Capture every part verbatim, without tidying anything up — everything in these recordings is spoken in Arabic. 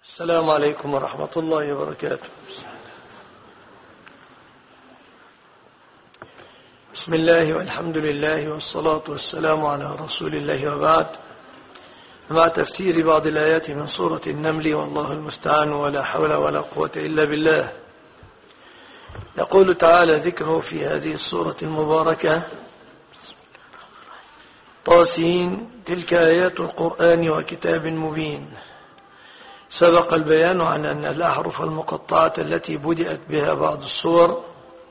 السلام عليكم ورحمة الله وبركاته. بسم الله والحمد لله والصلاة والسلام على رسول الله، وبعد. مع تفسير بعض الآيات من سورة النمل، والله المستعان، ولا حول ولا قوة إلا بالله. يقول تعالى ذكره في هذه السورة المباركة: طاسين، تلك آيات القرآن وكتاب مبين. سبق البيان عن أن الأحرف المقطعة التي بدأت بها بعض السور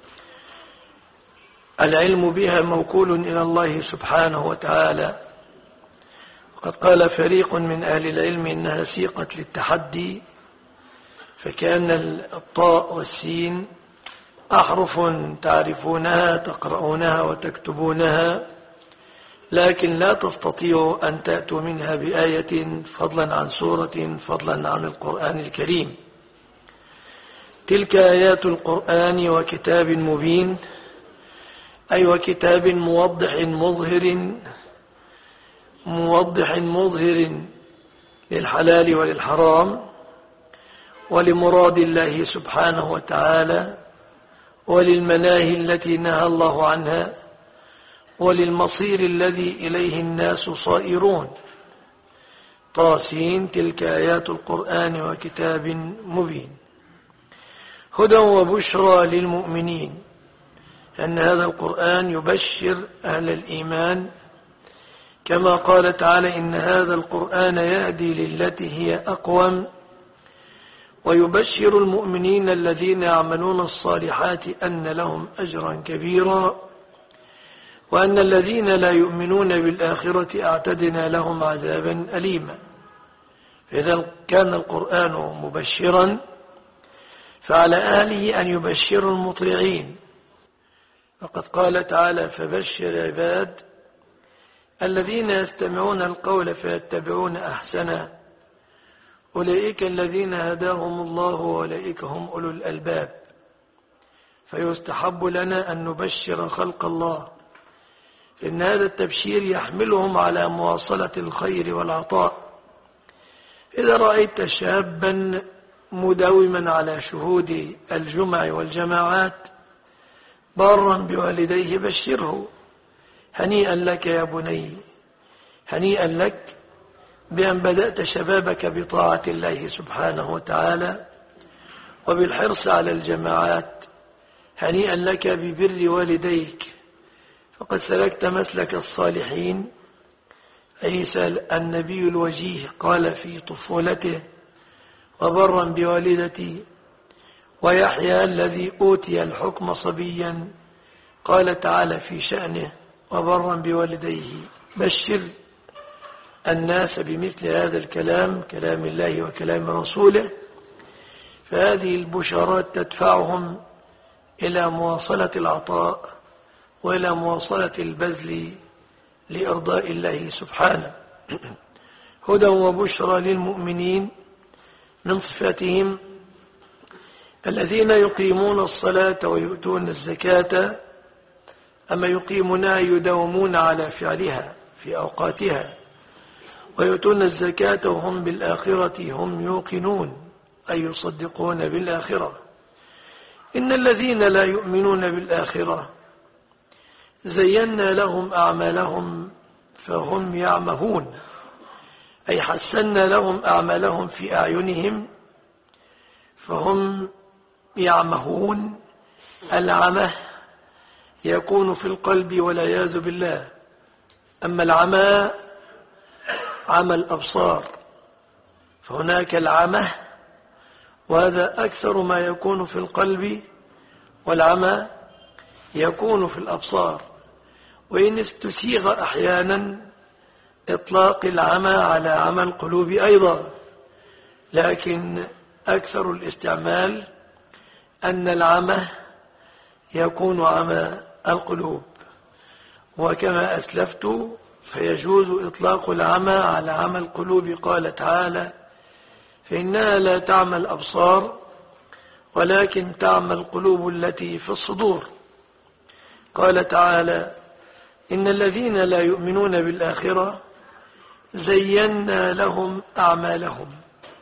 العلم بها موكول إلى الله سبحانه وتعالى، وقد قال فريق من أهل العلم إنها سيقت للتحدي، فكأن الطاء والسين أحرف تعرفونها تقرؤونها وتكتبونها، لكن لا تستطيعوا أن تأتوا منها بآية، فضلا عن سورة، فضلا عن القرآن الكريم. تلك آيات القرآن وكتاب مبين، أي وكتاب موضح مظهر موضح مظهر للحلال وللحرام، ولمراد الله سبحانه وتعالى، وللمناهي التي نهى الله عنها، وللمصير الذي إليه الناس صائرون. طاسين، تلك آيات القرآن وكتاب مبين. هدى وبشرى للمؤمنين، أن هذا القرآن يبشر أهل الإيمان، كما قال تعالى: إن هذا القرآن يهدي للتي هي أقوم، ويبشر المؤمنين الذين يعملون الصالحات أن لهم أجرا كبيرا، وأن الذين لا يؤمنون بالآخرة أعتدنا لهم عذابا أليما. فإذا كان القرآن مبشرا، فعلى أهله أن يبشروا المطيعين، وقد قال تعالى: فبشر عباد الذين يستمعون القول فيتبعون أحسنه، أولئك الذين هداهم الله وأولئك هم أولو الألباب. فيستحب لنا أن نبشر خلق الله، إن هذا التبشير يحملهم على مواصلة الخير والعطاء. إذا رأيت شابا مداوما على شهود الجمع والجماعات بارا بوالديه، بشره: هنيئا لك يا بني، هنيئا لك بأن بدأت شبابك بطاعة الله سبحانه وتعالى وبالحرص على الجماعات، هنيئا لك ببر والديك، فقد سلكت مسلك الصالحين. عيسى النبي الوجيه قال في طفولته: وبرا بوالدتي. ويحيى الذي أوتي الحكم صبيا قال تعالى في شأنه: وبرا بوالديه. بشر الناس بمثل هذا الكلام، كلام الله وكلام رسوله، فهذه البشارات تدفعهم إلى مواصلة العطاء وإلى مواصلة البذل لإرضاء الله سبحانه. هدى وبشرى للمؤمنين، من صفاتهم الذين يقيمون الصلاة ويؤتون الزكاة، أما يقيمونها يداومون على فعلها في أوقاتها، ويؤتون الزكاة وهم بالآخرة هم يوقنون، أي يصدقون بالآخرة. إن الذين لا يؤمنون بالآخرة زينا لهم أعمالهم فهم يعمهون، أي حسنا لهم أعمالهم في أعينهم فهم يعمهون. العمى يكون في القلب والعياذ بالله، أما العمى عمى الأبصار، فهناك العمى وهذا أكثر ما يكون في القلب، والعمى يكون في الأبصار. وإن استسيغ أحيانا إطلاق العمى على عمى القلوب أيضا، لكن أكثر الاستعمال أن العمى يكون عمى القلوب. وكما أسلفت فيجوز إطلاق العمى على عمى القلوب. قال تعالى: فإنها لا تعمى الأبصار ولكن تعمى القلوب التي في الصدور. قال تعالى: إن الذين لا يؤمنون بالآخرة زينا لهم أعمالهم،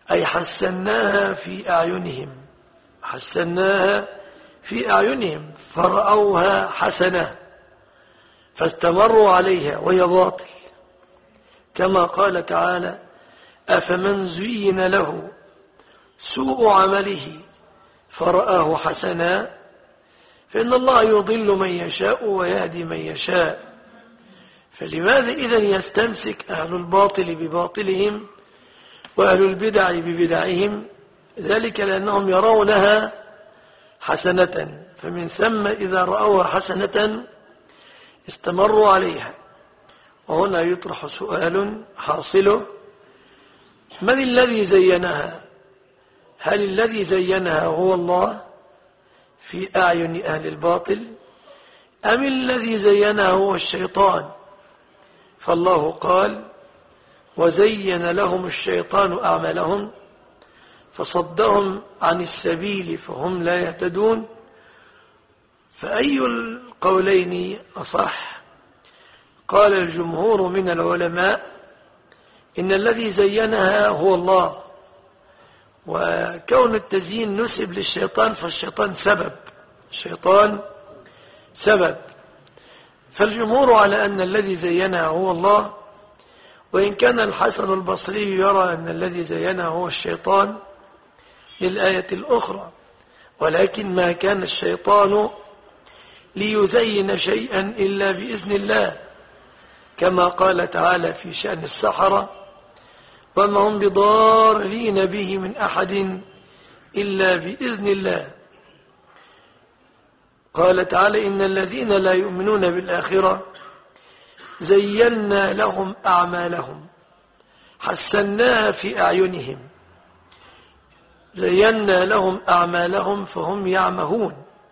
أي حسناها في أعينهم، حسناها في أعينهم فرأوها حسنة فاستمروا عليها وهي باطل، كما قال تعالى: أفمن زين له سوء عمله فرآه حسنا فإن الله يضل من يشاء ويهدي من يشاء. فلماذا إذن يستمسك أهل الباطل بباطلهم وأهل البدع ببدعهم؟ ذلك لأنهم يرونها حسنة، فمن ثم إذا رأوها حسنة استمروا عليها. وهنا يطرح سؤال حاصله: من الذي زينها؟ هل الذي زينها هو الله في أعين أهل الباطل، أم الذي زينها هو الشيطان؟ فالله قال: وزين لهم الشيطان أعمالهم فصدهم عن السبيل فهم لا يهتدون. فأي القولين أصح؟ قال الجمهور من العلماء إن الذي زينها هو الله، وكون التزيين نسب للشيطان فالشيطان سبب، الشيطان سبب. فالجمهور على أن الذي زينها هو الله، وإن كان الحسن البصري يرى أن الذي زينها هو الشيطان للآية الأخرى، ولكن ما كان الشيطان ليزين شيئا إلا بإذن الله، كما قال تعالى في شأن السحرة: وما هم بضارين به من أحد إلا بإذن الله. قال تعالى: إن الذين لا يؤمنون بالآخرة زينا لهم أعمالهم حسناها في أعينهم، زينا لهم أعمالهم فهم يعمهون.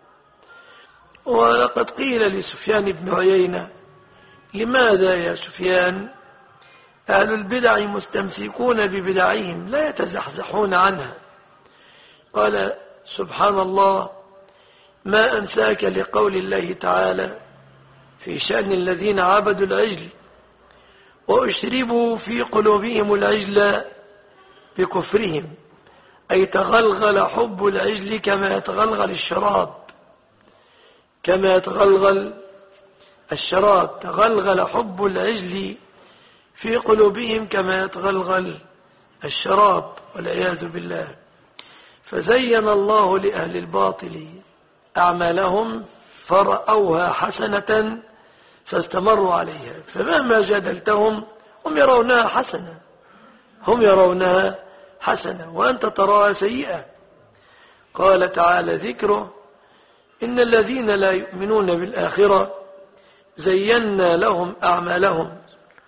ولقد قيل لسفيان بن عيينة: لماذا يا سفيان أهل البدع مستمسكون ببدعهم لا يتزحزحون عنها؟ قال: سبحان الله، ما أنساك لقول الله تعالى في شأن الذين عبدوا العجل وأشربوا في قلوبهم العجل بكفرهم، أي تغلغل حب العجل كما يتغلغل الشراب، كما يتغلغل الشراب، تغلغل حب العجل في قلوبهم كما يتغلغل الشراب والعياذ بالله. فزين الله لأهل الباطل أعمالهم فرأوها حسنة فاستمروا عليها، فمهما جادلتهم هم يرونها حسنة، هم يرونها حسنة وأنت تراها سيئة. قال تعالى ذكره: إن الذين لا يؤمنون بالآخرة زينا لهم أعمالهم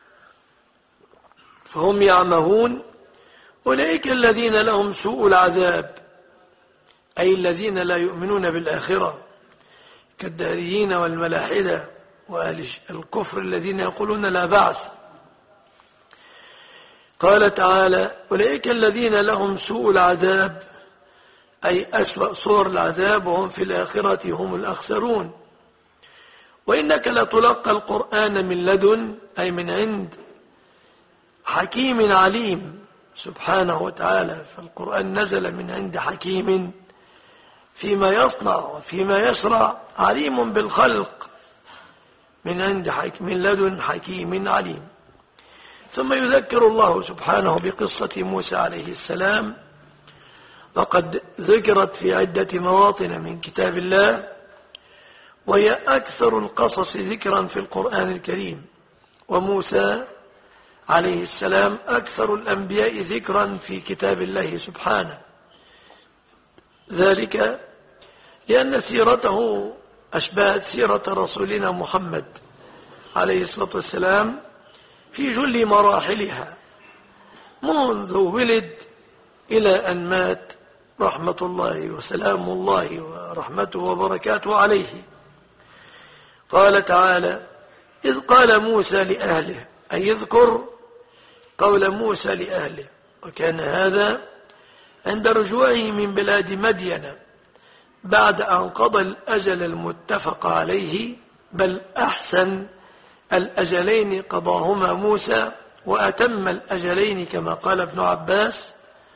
فهم يعمهون أولئك الذين لهم سوء العذاب، أي الذين لا يؤمنون بالآخرة كالدهريين والملاحدة وأهل الكفر الذين يقولون لا بعث. قال تعالى: أولئك الذين لهم سوء العذاب، أي أسوأ صور العذاب، وهم في الآخرة هم الأخسرون. وإنك لتلقى القرآن من لدن، أي من عند حكيم عليم سبحانه وتعالى، فالقرآن نزل من عند حكيم فيما يصنع وفيما يشرع، عليم بالخلق، من عند حكيم من لدن حكيم عليم. ثم يذكر الله سبحانه بقصة موسى عليه السلام، وقد ذكرت في عدة مواطن من كتاب الله، وهي أكثر القصص ذكرا في القرآن الكريم. وموسى عليه السلام أكثر الأنبياء ذكرا في كتاب الله سبحانه، ذلك لأن سيرته أشبهت سيرة رسولنا محمد عليه الصلاة والسلام في جل مراحلها، منذ ولد إلى أن مات، رحمة الله وسلام الله ورحمته وبركاته عليه. قال تعالى: إذ قال موسى لأهله، أي يذكر قول موسى لأهله، وكان هذا عند رجوعه من بلاد مدين بعد أن قضى الأجل المتفق عليه، بل أحسن الأجلين قضاهما موسى وأتم الأجلين كما قال ابن عباس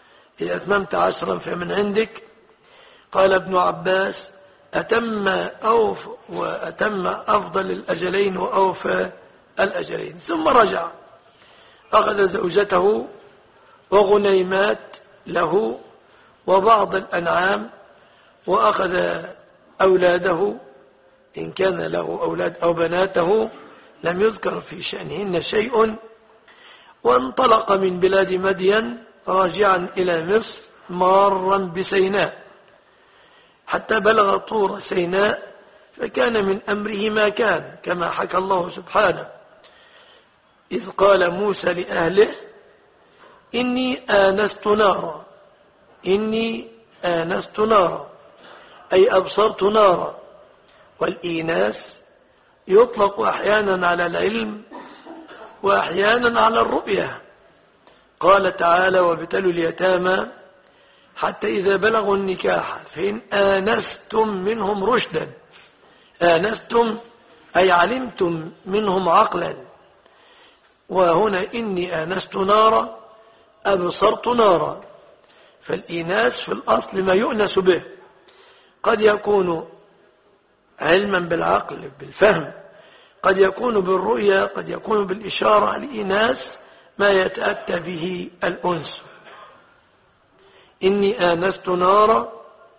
إذا أتممت عشرا فمن عندك. قال ابن عباس: أتم أوف وأتم أفضل الأجلين وأوفى الأجلين. ثم رجع أخذ زوجته وغنيمات له وبعض الأنعام، وأخذ أولاده إن كان له أولاد أو بناته لم يذكر في شأنهن شيء، وانطلق من بلاد مدين راجعا إلى مصر مارا بسيناء حتى بلغ طور سيناء، فكان من أمره ما كان كما حكى الله سبحانه: إذ قال موسى لأهله إني آنست نارا إني آنست نارا أي أبصرت نارا. والإيناس يطلق أحيانا على العلم وأحيانا على الرؤية. قال تعالى: وابتلوا اليتامى حتى إذا بلغوا النكاح فإن آنستم منهم رشدا. آنستم أي علمتم منهم عقلا، وهنا إني آنست نارا أبصرت نارا. فالإيناس في الأصل ما يؤنس به، قد يكون علما بالعقل بالفهم، قد يكون بالرؤية، قد يكون بالإشارة. الإيناس ما يتأتى به الأنس. إني آنست نارا.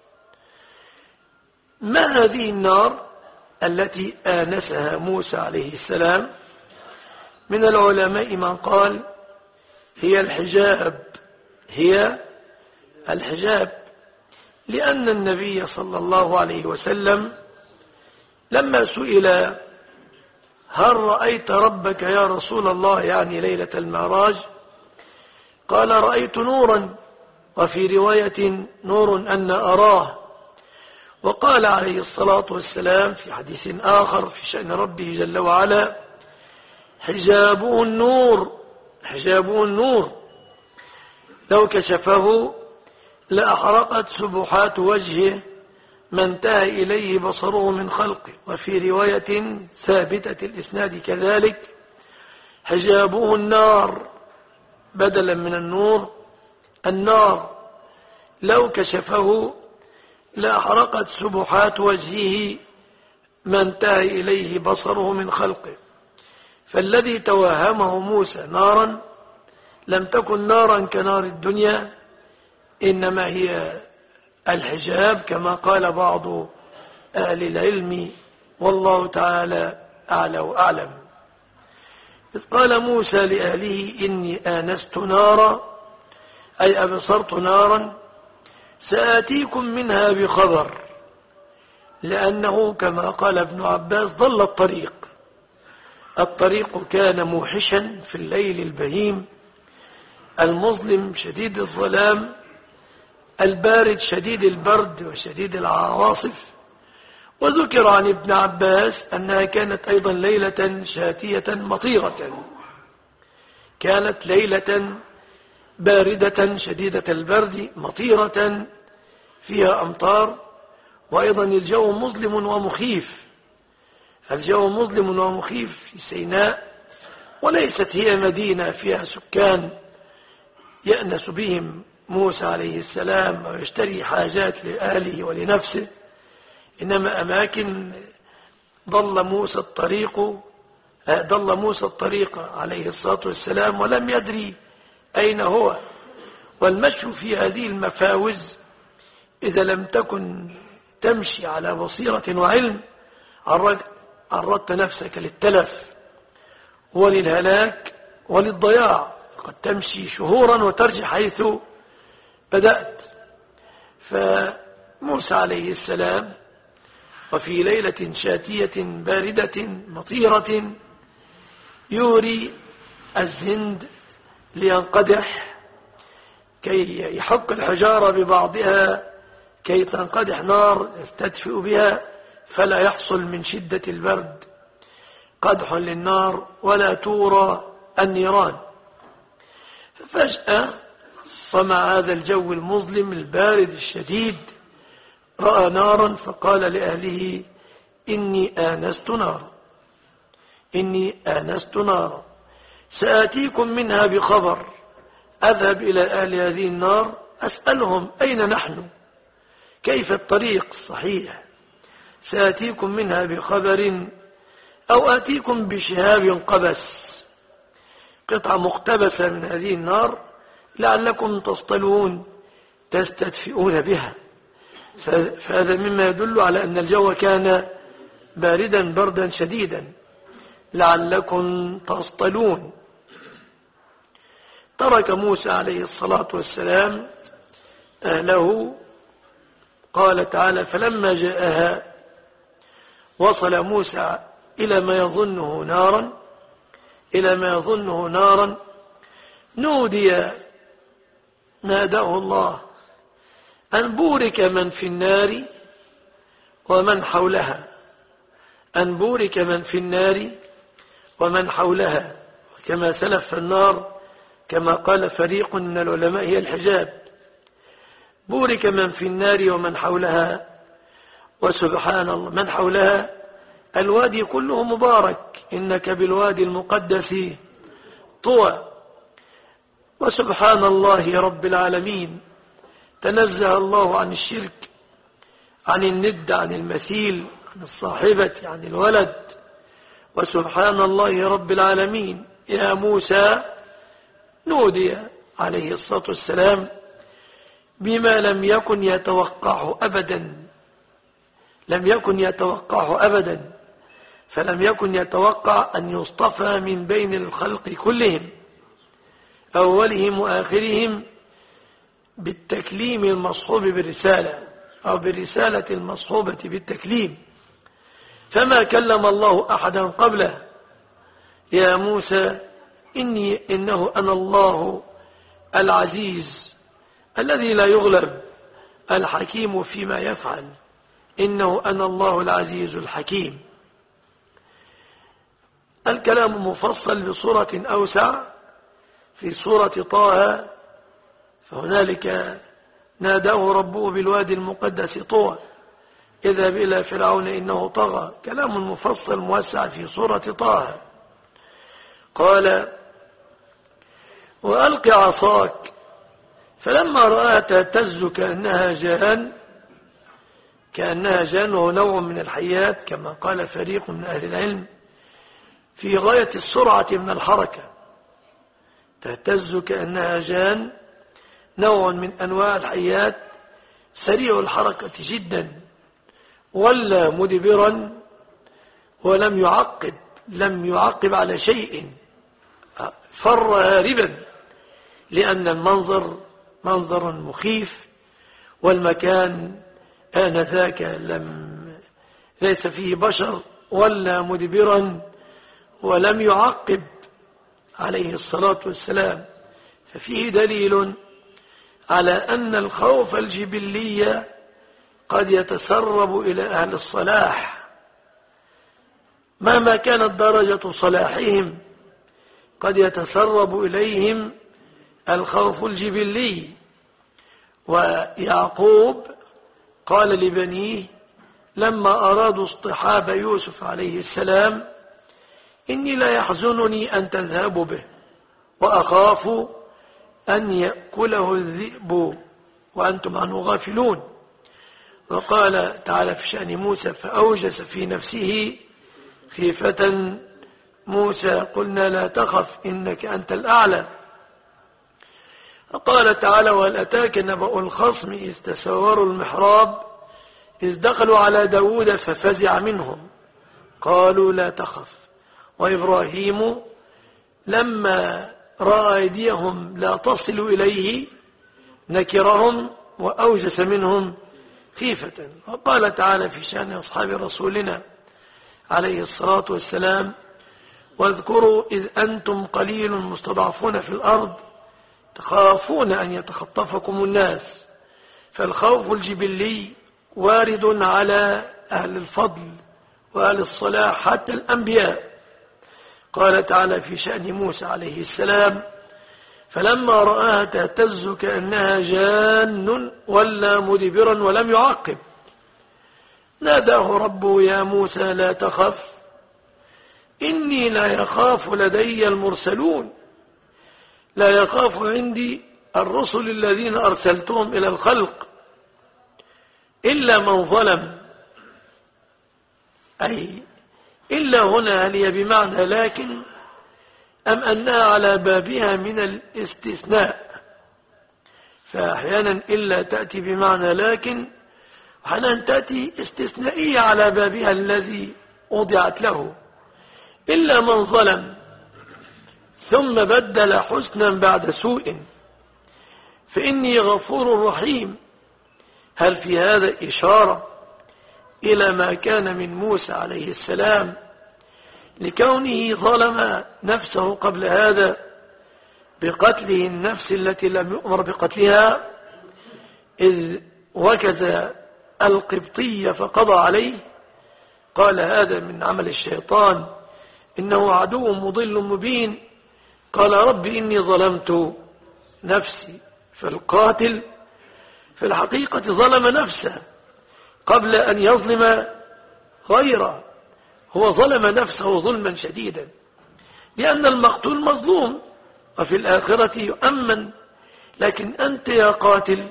ما هذه النار التي آنسها موسى عليه السلام؟ من العلماء من قال هي الحجاب هي الحجاب لأن النبي صلى الله عليه وسلم لما سئل: هل رأيت ربك يا رسول الله؟ يعني ليلة المعراج، قال: رأيت نورا، وفي رواية نور أن أراه. وقال عليه الصلاة والسلام في حديث آخر في شأن ربه جل وعلا: حجابه النور حجابه النور لو كشفه لأحرقت سبحات وجهه ما انتهى إليه بصره من خلقه. وفي رواية ثابتة الإسناد كذلك: حجابه النار بدلا من النور، النار لو كشفه لأحرقت سبحات وجهه ما انتهى إليه بصره من خلقه. فالذي توهمه موسى نارا لم تكن نارا كنار الدنيا، إنما هي الحجاب كما قال بعض أهل العلم، والله تعالى أعلى وأعلم. إذ قال موسى لأهله إني آنست نارا أي أبصرت نارا سآتيكم منها بخبر، لأنه كما قال ابن عباس ضل الطريق. الطريق كان موحشا في الليل البهيم المظلم شديد الظلام البارد شديد البرد وشديد العواصف. وذكر عن ابن عباس أنها كانت أيضا ليلة شاتية مطيرة، كانت ليلة باردة شديدة البرد مطيرة فيها أمطار، وأيضا الجو مظلم ومخيف. الجو مظلم ومخيف في سيناء، وليست هي مدينة فيها سكان يأنس بهم موسى عليه السلام ويشتري حاجات لأهله ولنفسه، إنما أماكن ضل موسى الطريق ضل موسى الطريق عليه الصلاة والسلام ولم يدري أين هو. والمشي في هذه المفاوز إذا لم تكن تمشي على بصيرة وعلم عرضت نفسك للتلف وللهلاك وللضياع. قد تمشي شهورا وترجع حيث بدأت. فموسى عليه السلام وفي ليلة شاتية باردة مطيرة يوري الزند لينقدح كي يحك الحجارة ببعضها كي تنقدح نار يستدفئ بها، فلا يحصل من شدة البرد قدح للنار ولا تورى النيران. ففجأة ومع هذا الجو المظلم البارد الشديد رأى نارا فقال لأهله إني آنست نارا إني آنست نارا سآتيكم منها بخبر. أذهب إلى أهل هذه النار أسألهم أين نحن، كيف الطريق الصحيح، سآتيكم منها بخبر أو آتيكم بشهاب قبس، قطعة مقتبسة من هذه النار لعلكم تصطلون تستدفئون بها. فهذا مما يدل على أن الجو كان باردا بردا شديدا، لعلكم تصطلون. ترك موسى عليه الصلاة والسلام أهله. قال تعالى: فلما جاءها وصل موسى إلى ما يظنه نارا إلى ما يظنه نارا نودي ناداه الله أن بورك من في النار ومن حولها، أن بورك من في النار ومن حولها. وكما سلف في النار كما قال فريق من العلماء هي الحجاب، بورك من في النار ومن حولها. وسبحان الله، من حولها الوادي كله مبارك، إنك بالوادي المقدس طوى. وسبحان الله رب العالمين، تنزه الله عن الشرك، عن الند، عن المثيل، عن الصاحبة، عن الولد. وسبحان الله رب العالمين. يا موسى نودي عليه الصلاة والسلام بما لم يكن يتوقعه أبدا، لم يكن يتوقعه أبدا، فلم يكن يتوقع أن يصطفى من بين الخلق كلهم أولهم وآخرهم بالتكليم المصحوب بالرسالة، أو بالرسالة المصحوبة بالتكليم. فما كلم الله أحدا قبله. يا موسى إني إنه أنا الله العزيز الذي لا يغلب، الحكيم فيما يفعل، إنه أنا الله العزيز الحكيم. الكلام مفصل بصورة أوسع في سورة طه، فهنالك ناداه ربه بالوادي المقدس طوى اذهب إلى فرعون إنه طغى، كلام مفصل موسع في سورة طه. قال: وألق عصاك فلما رآها تهتز كأنها جان، كأنها جان وهو نوع من الحيات كما قال فريق من أهل العلم، في غاية السرعة من الحركة. تهتز كأنها جان، نوع من أنواع الحيات سريع الحركة جدا. ولا مدبرا ولم يعقب، لم يعقب على شيء، فر هاربا، لأن المنظر منظر مخيف، والمكان آنذاك لم ليس فيه بشر. ولا مدبرا ولم يعقب عليه الصلاة والسلام. ففيه دليل على أن الخوف الجبلي قد يتسرب إلى أهل الصلاح، مهما كانت درجة صلاحهم قد يتسرب إليهم الخوف الجبلي. ويعقوب قال لبنيه لما أرادوا اصطحاب يوسف عليه السلام: إني لا يحزنني أن تذهبوا به وأخاف أن يأكله الذئب وأنتم عنه غافلون. وقال تعالى في شأن موسى: فأوجس في نفسه خيفة موسى قلنا لا تخف إنك أنت الأعلى. وقال تعالى: وهل أتاك نبأ الخصم إذ تسوروا المحراب إذ دخلوا على داود ففزع منهم قالوا لا تخف. وإبراهيم لما رأى أيديهم لا تصل إليه نكرهم وأوجس منهم خيفة. وقال تعالى في شأن أصحاب رسولنا عليه الصلاة والسلام: واذكروا إذ أنتم قليل مستضعفون في الأرض تخافون أن يتخطفكم الناس. فالخوف الجبلي وارد على أهل الفضل وأهل الصلاح حتى الأنبياء. قال تعالى في شأن موسى عليه السلام: فلما رآها تهتز كأنها جان ولا مدبرا ولم يعقب ناداه ربه: يا موسى لا تخف إني لا يخاف لدي المرسلون. لا يخاف عندي الرسل الذين أرسلتهم إلى الخلق إلا من ظلم، أي إلا هنا هل هي بمعنى لكن أم أنها على بابها من الاستثناء؟ فأحيانا إلا تأتي بمعنى لكن، وأحيانا تأتي استثنائية على بابها الذي وضعت له. إلا من ظلم ثم بدل حسنا بعد سوء فإني غفور رحيم. هل في هذا إشارة إلى ما كان من موسى عليه السلام لكونه ظلم نفسه قبل هذا بقتله النفس التي لم يؤمر بقتلها، إذ وكز القبطي فقضى عليه؟ قال هذا من عمل الشيطان، إنه عدو مضل مبين. قال رب إني ظلمت نفسي. فالقاتل في الحقيقة ظلم نفسه قبل أن يظلم غيره، هو ظلم نفسه ظلما شديدا، لأن المقتول مظلوم وفي الآخرة يؤمن. لكن أنت يا قاتل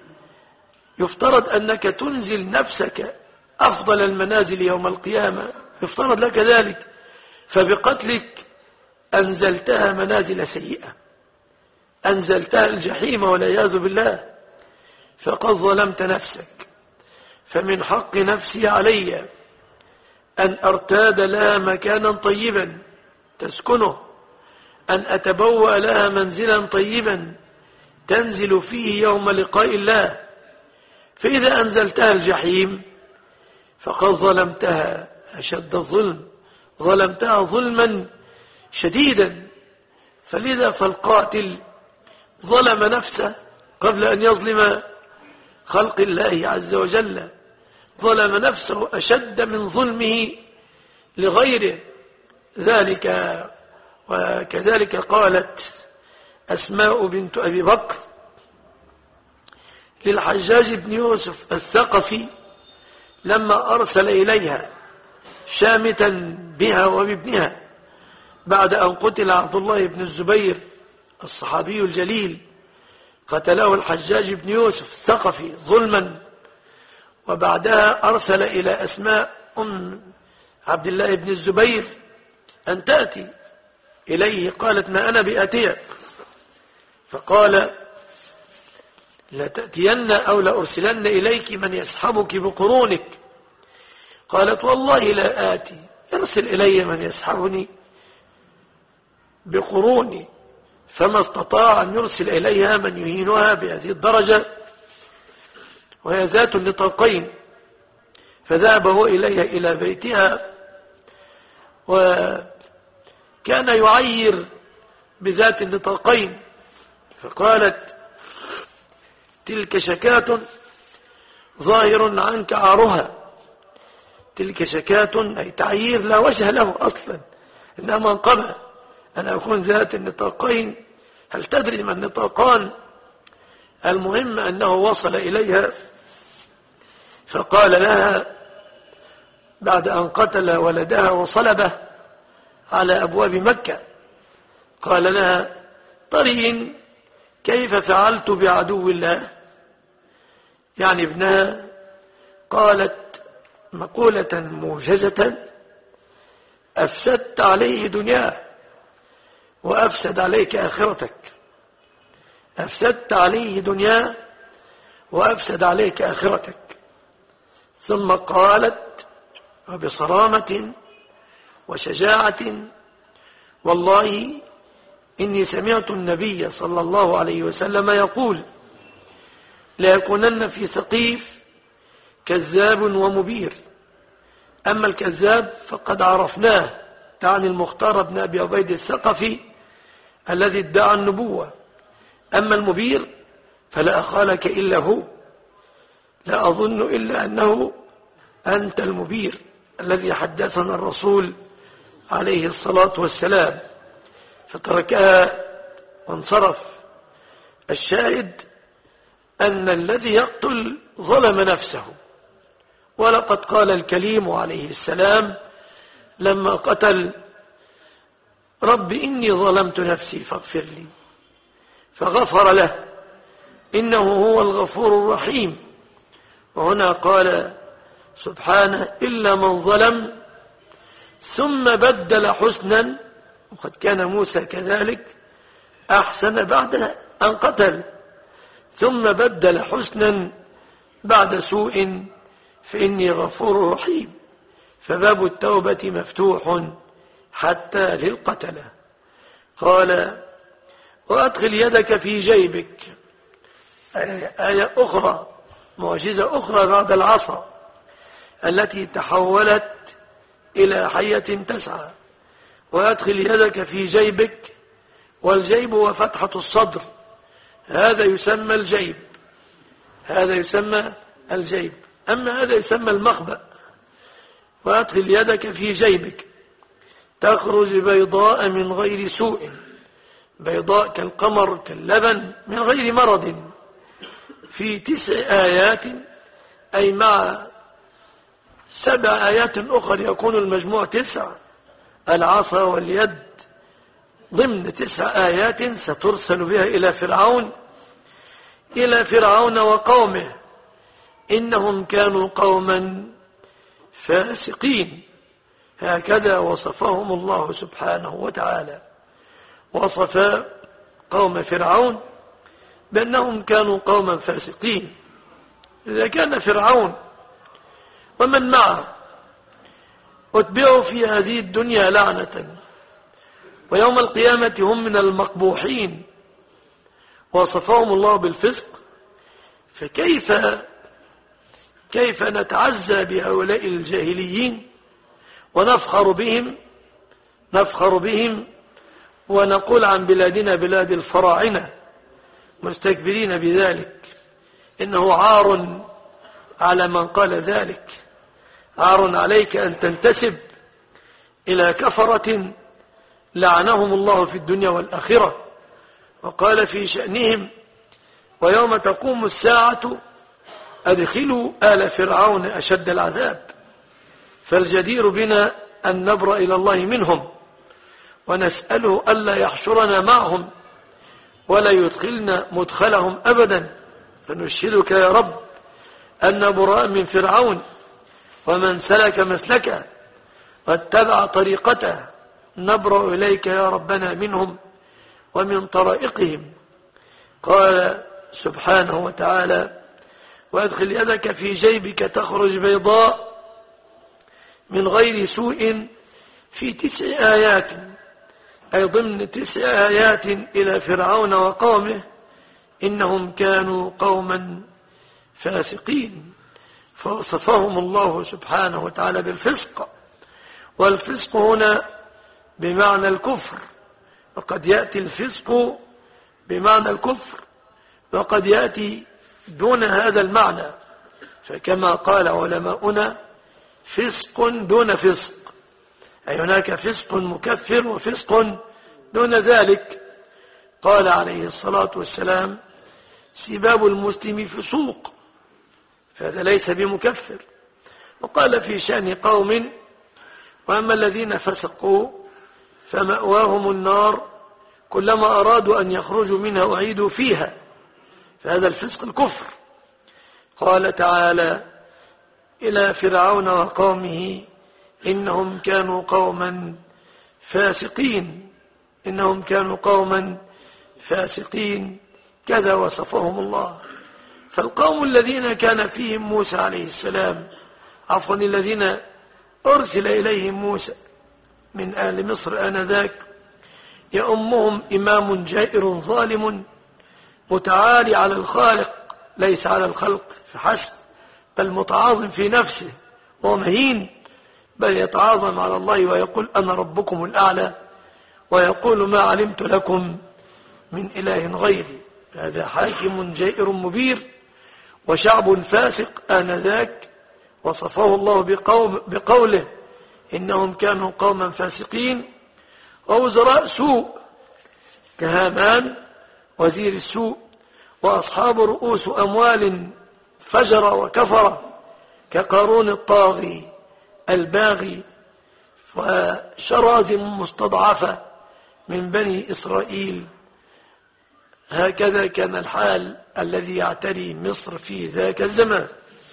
يفترض أنك تنزل نفسك أفضل المنازل يوم القيامة، يفترض لك ذلك، فبقتلك أنزلتها منازل سيئة، أنزلتها الجحيم والعياذ بالله، فقد ظلمت نفسك. فمن حق نفسي علي أن أرتاد لها مكانا طيبا تسكنه، أن أتبوأ لها منزلا طيبا تنزل فيه يوم لقاء الله. فإذا أنزلتها الجحيم فقد ظلمتها أشد الظلم، ظلمتها ظلما شديدا. فلذا فالقاتل ظلم نفسه قبل أن يظلم خلق الله عز وجل، ظلم نفسه أشد من ظلمه لغيره. ذلك وكذلك قالت أسماء بنت أبي بكر للحجاج بن يوسف الثقفي لما أرسل إليها شامتا بها وبابنها بعد أن قتل عبد الله بن الزبير الصحابي الجليل، قتله الحجاج بن يوسف الثقفي ظلما. وبعدها أرسل إلى أسماء أم عبد الله بن الزبير أن تأتي إليه، قالت ما أنا بآتية. فقال لا تأتين أو لا أرسلن إليك من يسحبك بقرونك. قالت والله لا آتي، ارسل إلي من يسحبني بقروني. فما استطاع أن يرسل إليها من يهينها بهذه الدرجة، وهي ذات النطاقين. فذهب هو إليها إلى بيتها، وكان يعير بذات النطاقين. فقالت تلك شكاة ظاهر عنك عارها. تلك شكاة أي تعيير لا وجه له أصلا، إنها منقبة أن أكون ذات النطاقين. هل تدري ما النطاقان؟ المهم أنه وصل إليها فقال لها بعد أن قتل ولدها وصلبه على أبواب مكة، قال لها طرين كيف فعلت بعدو الله، يعني ابنها. قالت مقولة موجزة أفسدت عليه دنياه وأفسد عليك آخرتك. أفسدت عليه دنياه وأفسد عليك آخرتك. ثم قالت وبصرامة وشجاعة والله إني سمعت النبي صلى الله عليه وسلم يقول ليكونن في ثقيف كذاب ومبير. أما الكذاب فقد عرفناه، تعني المختار بن أبي عبيد الثقفي الذي ادعى النبوة. أما المبير فلا أخالك إلا هو، لا أظن إلا أنه أنت المبير الذي حدثنا الرسول عليه الصلاة والسلام. فتركها وانصرف. الشاهد أن الذي يقتل ظلم نفسه. ولقد قال الكليم عليه السلام لما قتل رب إني ظلمت نفسي فاغفر لي، فغفر له إنه هو الغفور الرحيم. وهنا قال سبحانه إلا من ظلم ثم بدل حسنا، وقد كان موسى كذلك أحسن بعد أن قتل، ثم بدل حسنا بعد سوء فإني غفور رحيم. فباب التوبة مفتوح حتى للقتلة. قال وأدخل يدك في جيبك، آية أخرى، معجزة أخرى بعد العصا التي تحولت إلى حية تسعى. وأدخل يدك في جيبك، والجيب هو فتحة الصدر، هذا يسمى الجيب، هذا يسمى الجيب، أما هذا يسمى المخبأ. وأدخل يدك في جيبك تخرج بيضاء من غير سوء، بيضاء كالقمر كاللبن من غير مرض، في تسع آيات، أي مع سبع آيات أخرى يكون المجموع تسع، العصا واليد ضمن تسع آيات سترسل بها إلى فرعون إلى فرعون وقومه إنهم كانوا قوما فاسقين. هكذا وصفهم الله سبحانه وتعالى، وصف قوم فرعون بأنهم كانوا قوما فاسقين. إذا كان فرعون ومن معه أتبعوا في هذه الدنيا لعنة، ويوم القيامة هم من المقبوحين، وصفهم الله بالفسق، فكيف كيف نتعزى بهؤلاء الجاهليين ونفخر بهم نفخر بهم ونقول عن بلادنا بلاد الفراعنة مستكبرين بذلك؟ إنه عار على من قال ذلك، عار عليك أن تنتسب إلى كفرة لعنهم الله في الدنيا والآخرة. وقال في شأنهم ويوم تقوم الساعة أدخلوا آل فرعون أشد العذاب. فالجدير بنا أن نبرأ إلى الله منهم ونسأله ألا يحشرنا معهم ولا يدخلنا مدخلهم أبدا. فنشهدك يا رب أن براء من فرعون ومن سلك مسلكه واتبع طريقته، نبرأ إليك يا ربنا منهم ومن طرائقهم. قال سبحانه وتعالى وأدخل يدك في جيبك تخرج بيضاء من غير سوء في تسع آيات، أي ضمن تسع آيات إلى فرعون وقومه إنهم كانوا قوما فاسقين. فوصفهم الله سبحانه وتعالى بالفسق، والفسق هنا بمعنى الكفر، وقد يأتي الفسق بمعنى الكفر وقد يأتي دون هذا المعنى. فكما قال علماؤنا فسق دون فسق، أي هناك فسق مكفر وفسق دون ذلك. قال عليه الصلاة والسلام سباب المسلم فسوق، فهذا ليس بمكفر. وقال في شأن قوم وأما الذين فسقوا فمأواهم النار كلما أرادوا أن يخرجوا منها أعيدوا فيها، فهذا الفسق الكفر. قال تعالى إلى فرعون وقومه إنهم كانوا قوما فاسقين، إنهم كانوا قوما فاسقين، كذا وصفهم الله. فالقوم الذين كان فيهم موسى عليه السلام، عفوا الذين أرسل إليهم موسى من آل مصر آنذاك، يأمهم إمام جائر ظالم متعالي على الخالق، ليس على الخلق فحسب، بل متعاظم في نفسه ومهين، بل يتعاظم على الله ويقول أنا ربكم الأعلى، ويقول ما علمت لكم من إله غيري. هذا حاكم جائر مبير وشعب فاسق آنذاك، وصفه الله بقوم بقوله إنهم كانوا قوما فاسقين. ووزراء سوء كهامان وزير السوء، وأصحاب رؤوس أموال فجر وكفر كقارون الطاغي الباغي، وشراذم مستضعفة من بني إسرائيل. هكذا كان الحال الذي يعتري مصر في ذاك الزمان.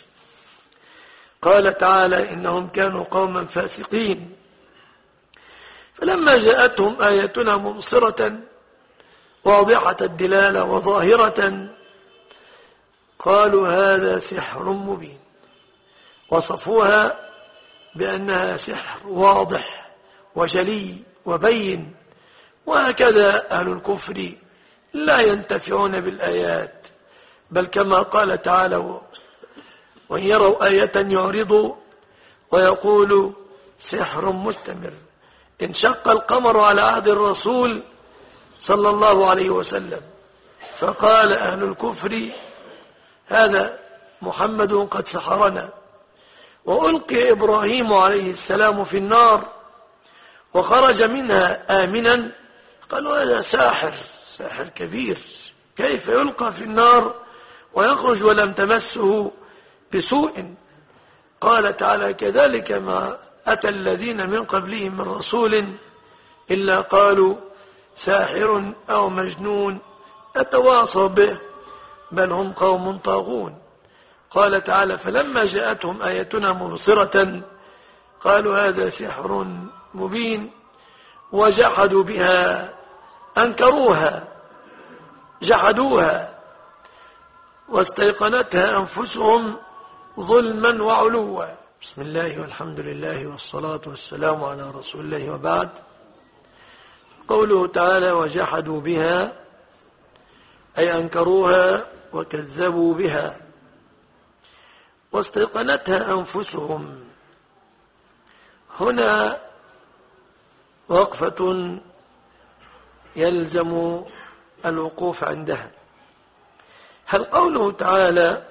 قال تعالى إنهم كانوا قوما فاسقين فلما جاءتهم آياتنا مبصرة واضحة الدلالة وظاهرة قالوا هذا سحر مبين، وصفوها بأنها سحر واضح وجلي وبين. وهكذا أهل الكفر لا ينتفعون بالآيات، بل كما قال تعالى وإن يروا آية يعرضوا ويقولوا سحر مستمر. انشق القمر على عهد الرسول صلى الله عليه وسلم فقال أهل الكفر هذا محمد قد سحرنا. وألقي إبراهيم عليه السلام في النار وخرج منها آمنا قالوا هذا ساحر ساحر كبير، كيف يلقى في النار ويخرج ولم تمسه بسوء. قال تعالى كذلك ما أتى الذين من قبلهم من رسول إلا قالوا ساحر أو مجنون أتواصوا به بل هم قوم طاغون. قال تعالى فلما جاءتهم آيتنا مبصرة قالوا هذا سحر مبين وجحدوا بها أنكروها جحدوها واستيقنتها أنفسهم ظلما وعلوا. بسم الله والحمد لله والصلاة والسلام على رسول الله وبعد. قوله تعالى وجحدوا بها أي أنكروها وكذبوا بها واستيقنتها أنفسهم. هنا وقفة يلزم الوقوف عندها. هل قوله تعالى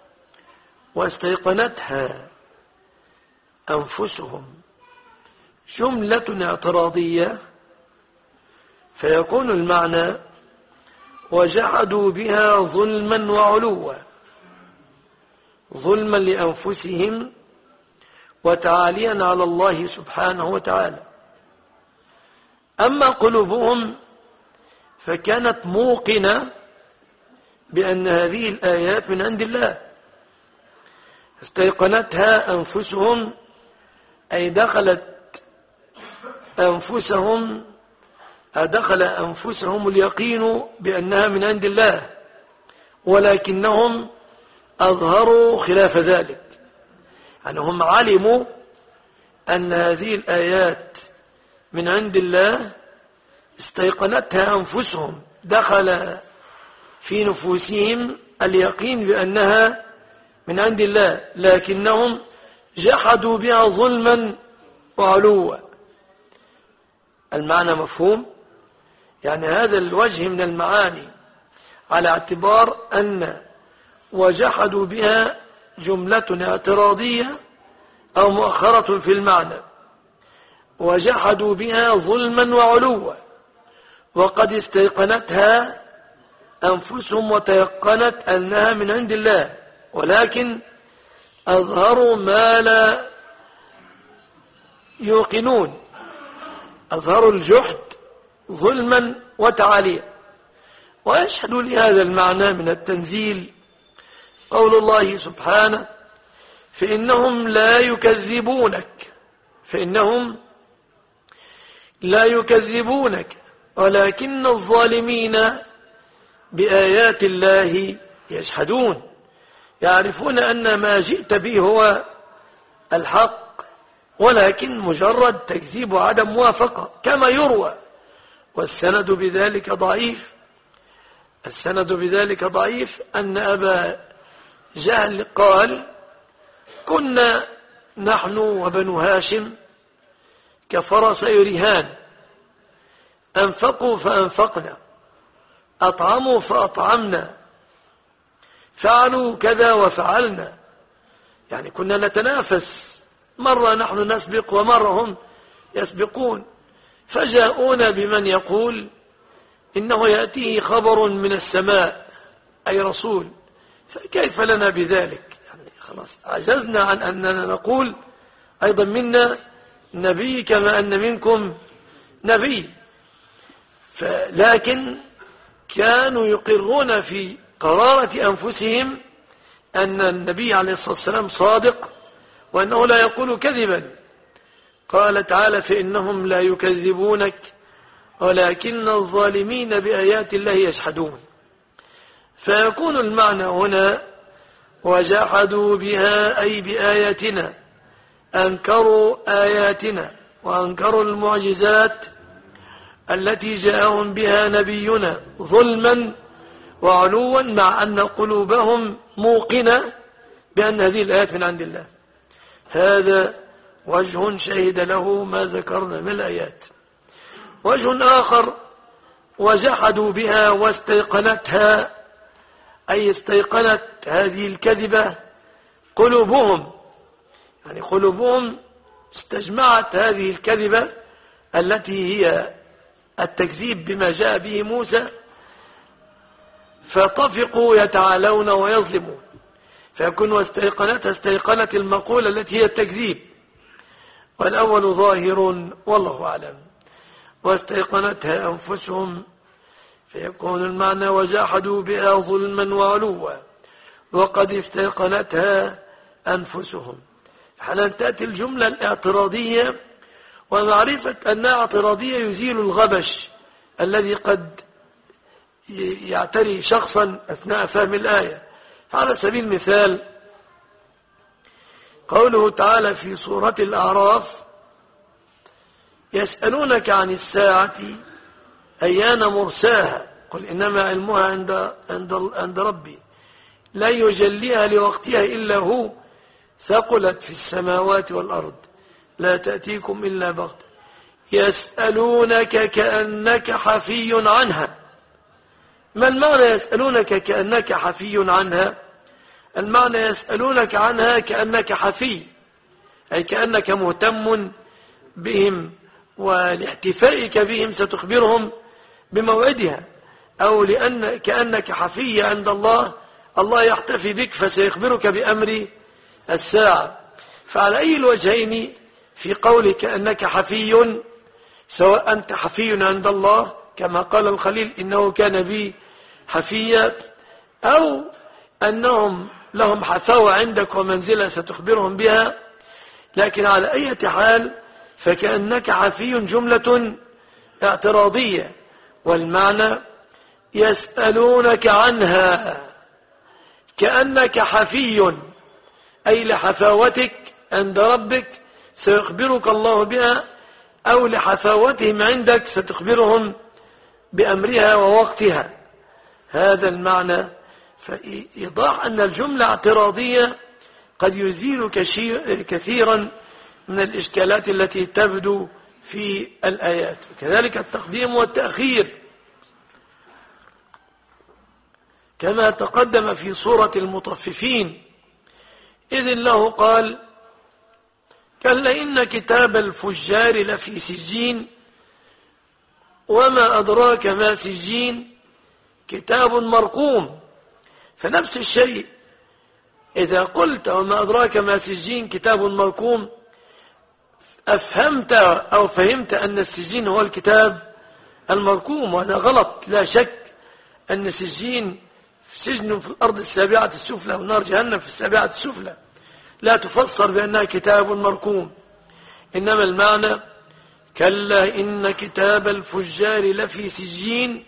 واستيقنتها أنفسهم جملة اعتراضية فيكون المعنى وجحدوا بها ظلما وعلوا، ظلما لأنفسهم وتعاليا على الله سبحانه وتعالى. أما قلوبهم فكانت موقنة بأن هذه الآيات من عند الله. استيقنتها أنفسهم أي دخلت أنفسهم أدخل أنفسهم اليقين بأنها من عند الله، ولكنهم أظهروا خلاف ذلك. يعني هم علموا أن هذه الآيات من عند الله استيقنتها أنفسهم، دخل في نفوسهم اليقين بأنها من عند الله، لكنهم جحدوا بها ظلما وعلوا. المعنى مفهوم؟ يعني هذا الوجه من المعاني على اعتبار أن وجحدوا بها جملة اعتراضية أو مؤخرة في المعنى، وجحدوا بها ظلما وعلوا، وقد استيقنتها أنفسهم وتيقنت أنها من عند الله، ولكن أظهروا ما لا يوقنون، أظهروا الجحد ظلما وتعاليا. ويشهد لهذا المعنى من التنزيل قول الله سبحانه فإنهم لا يكذبونك فإنهم لا يكذبونك ولكن الظالمين بآيات الله يجحدون. يعرفون أن ما جئت به هو الحق، ولكن مجرد تكذيب وعدم موافقة كما يروى، والسند بذلك ضعيف. السند بذلك ضعيف أن أبا جهل قال كنا نحن وبنو هاشم كفرسي رهان، أنفقوا فأنفقنا، أطعموا فأطعمنا، فعلوا كذا وفعلنا. يعني كنا نتنافس، مرة نحن نسبق ومرة هم يسبقون. فجاءونا بمن يقول إنه يأتيه خبر من السماء أي رسول، فكيف لنا بذلك؟ يعني خلاص عجزنا عن أننا نقول أيضا منا نبي كما أن منكم نبي. لكن كانوا يقرون في قرارة أنفسهم أن النبي عليه الصلاة والسلام صادق وأنه لا يقول كذبا. قال تعالى: فإنهم لا يكذبونك ولكن الظالمين بآيات الله يجحدون. فيكون المعنى هنا وجحدوا بها أي بآياتنا، أنكروا آياتنا وأنكروا المعجزات التي جاءهم بها نبينا ظلما وعلوا، مع أن قلوبهم موقنة بأن هذه الآيات من عند الله. هذا وجه شهد له ما ذكرنا من الآيات. وجه آخر: وجحدوا بها واستيقنتها، أي استيقنت هذه الكذبة قلوبهم، يعني قلوبهم استجمعت هذه الكذبة التي هي التكذيب بما جاء به موسى، فطفقوا يتعالون ويظلمون. فيكون واستيقنتها استيقنت المقولة التي هي التكذيب، والأول ظاهر والله أعلم. واستيقنتها أنفسهم، فيكون المعنى وجحدوا بها ظلما وعلوا، وقد استيقنتها أنفسهم. حالا تأتي الجملة الاعتراضية، ومعرفة أنها اعتراضية يزيل الغبش الذي قد يعتري شخصا أثناء فهم الآية. فعلى سبيل المثال قوله تعالى في سورة الأعراف: يسألونك عن الساعة أيان مرساها قل إنما علمها عند, عند, عند ربي لا يجليها لوقتها إلا هو ثقلت في السماوات والأرض لا تأتيكم إلا بغتة يسألونك كأنك حفي عنها. ما المعنى يسألونك كأنك حفي عنها؟ المعنى يسألونك عنها كأنك حفي، أي كأنك مهتم بهم، ولاحتفائك بهم ستخبرهم بموعدها، أو لأن كأنك حفي عند الله، الله يحتفي بك فسيخبرك بأمر الساعة. فعلى أي الوجهين في قولك أنك حفي، سواء أنت حفي عند الله كما قال الخليل إنه كان بي حفيا، أو أنهم لهم حفاوة عندك ومنزلة ستخبرهم بها، لكن على أي حال فكأنك حفي جملة اعتراضية، والمعنى يسألونك عنها كأنك حفي، أي لحفاوتك عند ربك سيخبرك الله بها، أو لحفاوتهم عندك ستخبرهم بأمرها ووقتها. هذا المعنى. فإيضاح أن الجملة اعتراضية قد يزيل كثيرا من الإشكالات التي تبدو في الآيات. وكذلك التقديم والتأخير كما تقدم في سورة المطففين، إذ الله قال: كلا إن كتاب الفجار لفي سجين وما أدراك ما سجين كتاب مرقوم. فنفس الشيء إذا قلت وما أدراك ما سجين كتاب مرقوم، أفهمت أو فهمت أن السجين هو الكتاب المرقوم، وهذا غلط. لا شك أن السجين سجن في الأرض السابعة السفلى ونار جهنم في السابعة السفلى، لا تفسر بأنها كتاب مرقوم، إنما المعنى كلا إن كتاب الفجار لفي سجين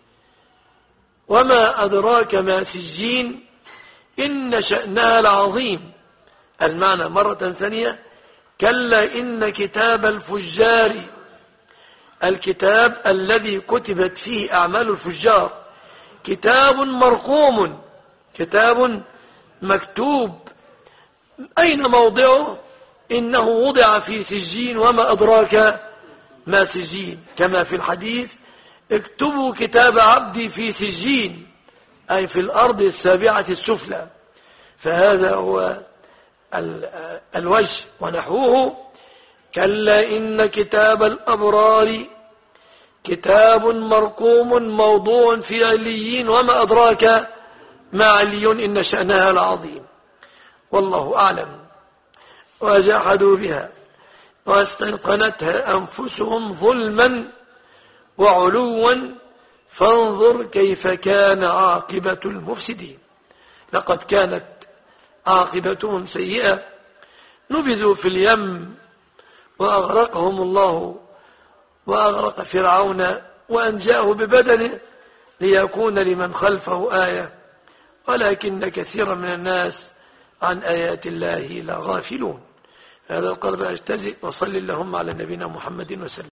وما أدراك ما سجين إن شأنها العظيم. المعنى مرة ثانية كلا إن كتاب الفجار، الكتاب الذي كتبت فيه أعمال الفجار، كتاب مرقوم، كتاب مكتوب. أين موضعه؟ إنه وضع في سجين وما أدراك ما سجين، كما في الحديث: اكتبوا كتاب عبدي في سجين، أي في الأرض السابعة السفلى. فهذا هو الوجه. ونحوه كلا إن كتاب الأبرار كتاب مرقوم موضوع في عليين وما أدراك ما عليون إن شأنها العظيم. والله أعلم. وجحدوا بها واستيقنتها أنفسهم ظلما وعلوا، فانظر كيف كان عاقبة المفسدين. لقد كانت عاقبتهم سيئة، نبذوا في اليم وأغرقهم الله وأغرق فرعون وأنجاه ببدنه ليكون لمن خلفه آية، ولكن كثيرا من الناس عن آيات الله لغافلون. هذا القدر أجتزئ، وصل اللهم على نبينا محمد وسلم.